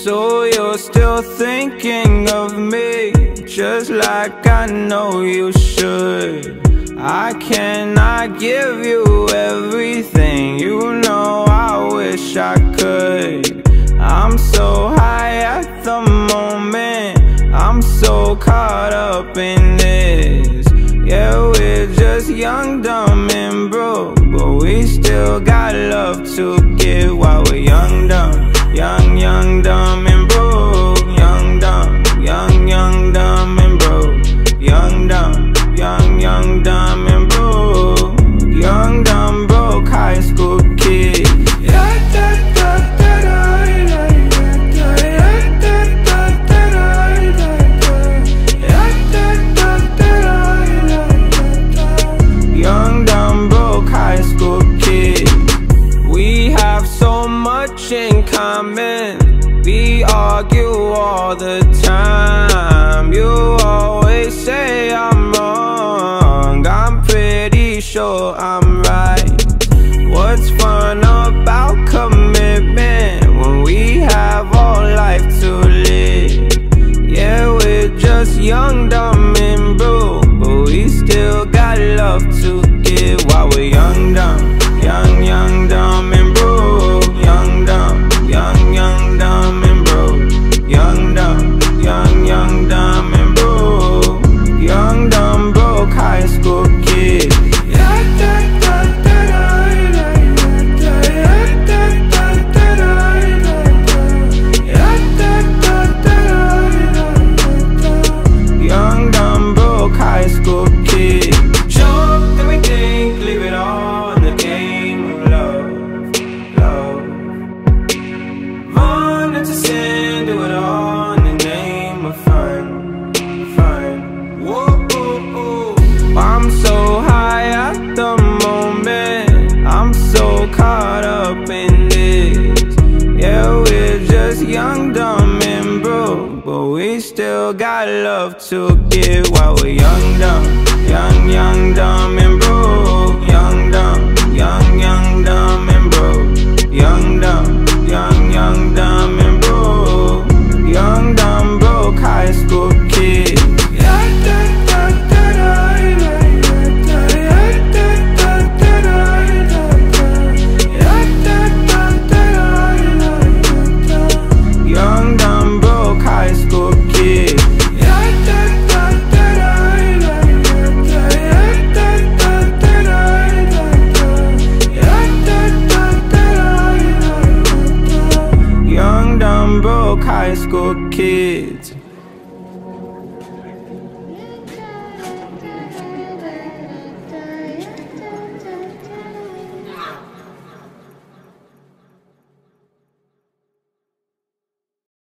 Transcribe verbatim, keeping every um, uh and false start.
So you're still thinking of me, just like I know you should. I cannot give you everything, you know I wish I could. I'm so high at the moment, I'm so caught up in this. Yeah, we're just young, dumb, and broke, but we still got love to give while we're young, dumb. Young, young, dumb, and broke. Young, dumb, young, young, dumb, and broke. Young, dumb, young, young, dumb, and broke. Young, dumb, broke high school kid. Young, dumb, broke high school kid. We have so much in common, we argue all the time. You always say I'm wrong, I'm pretty sure I'm right. What's fun about commitment when we have all life to live? Yeah, we're just young, dumb, and broke, but we still got love to give while we're young, dumb. Young, young, dumb, and broke. Young, dumb, young, young, dumb, and broke. Young, dumb, young, young, dumb, and broke. Young, dumb, broke high school kid. Young, dumb, broke high school kid. Jump, then we think, leave it all in the game of love, love. Run into sin, do it all in the name of fun, fun. Whoa, oh, oh. I'm so high at the moment, I'm so caught up in this. Yeah, we're just young, dumb, and broke, but we still got love to give while we're young, dumb. Young, young, dumb, and broke. Young, dumb, young, young, dumb, and broke. Young, dumb, young, young, dumb, and broke. Young, dumb, broke high school kid. Young, dumb, broke high school kid. Young, dumb, broke high school kids.